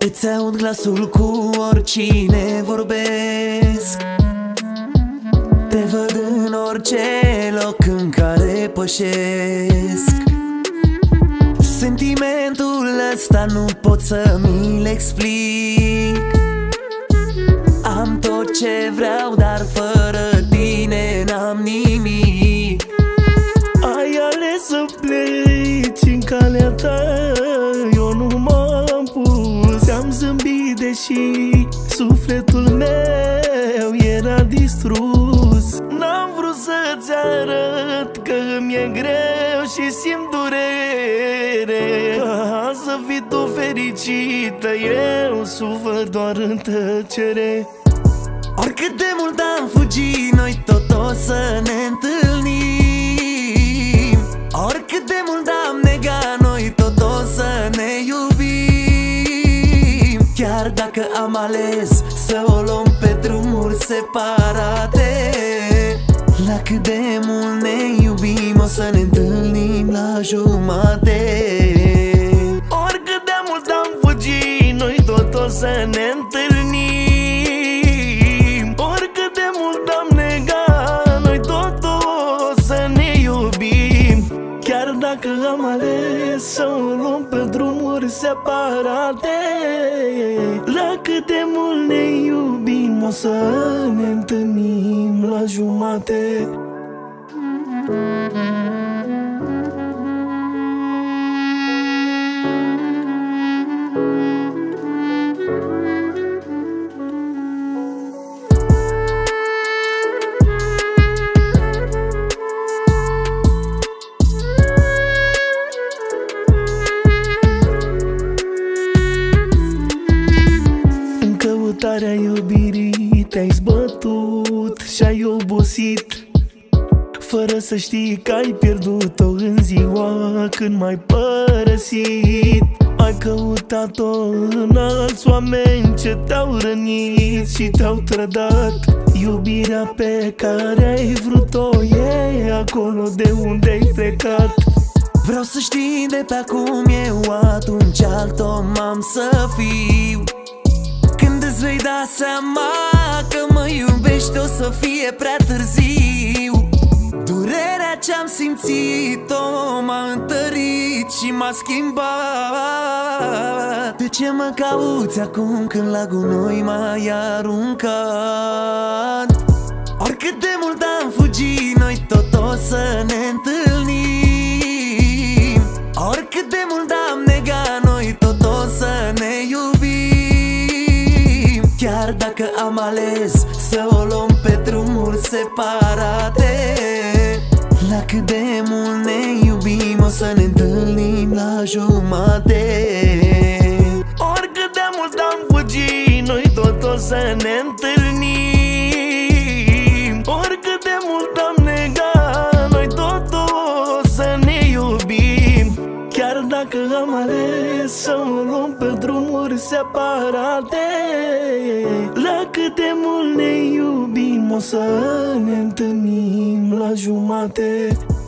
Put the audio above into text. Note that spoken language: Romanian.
Îți aud glasul cu oricine vorbesc. Te văd în orice loc în care pășesc. Sentimentul ăsta nu pot să mi-l explic. Am tot ce vreau, dar fără tine n-am nimic. Ai ales să pleci în calea ta, eu nu m-am pus. Ți-am zâmbit deși sufletul meu era distrus. N-am vrut să-ți arăt că mi-e greu și simt durere. Ca să fii tu fericită, eu sufăr doar în tăcere. Oricât de mult am fugit, noi tot o să ne întâlnim. Oricât de mult am negat, noi tot o să ne iubim. Chiar dacă am ales să o luăm pe drumuri separate, la cât de mult ne iubim, o să ne întâlnim la jumate. Oricât de mult am fugit, noi tot o să ne întâlnim. Oricât de mult am negat, noi tot o să ne iubim. Chiar dacă am ales să o luăm pe drumuri separate, la cât de mult ne iubim, o să ne întâlnim la jumate. În căutarea iubirii te-ai zbătut și-ai obosit, fără să știi că ai pierdut-o în ziua când m-ai părăsit. Ai căutat-o în alți oameni ce te-au rănit și te-au trădat. Iubirea pe care ai vrut-o e acolo de unde ai plecat. Vreau să știi de pe acum, eu atunci alt om am să fiu. Când îți vei da seama că mă iubești, o să fie prea târziu. Durerea ce-am simțit-o m-a întărit și m-a schimbat. De ce mă cauți acum când la gunoi m-ai aruncat? Oricât de mult am fugit, noi tot o să ne întâlnim. Oricât de mult am negat, noi tot o să ne iubim. Chiar dacă am ales să o luăm pe drumuri separate, la cât de mult ne iubim, o să ne întâlnim la jumate. Oricât de mult am fugit, noi tot o să ne întâlnim. Oricât de mult am negat, noi tot o să ne iubim. Chiar dacă am ales să o luăm pe drumuri separate, la cât de mult ne iubim, o să ne întâlnim la jumate.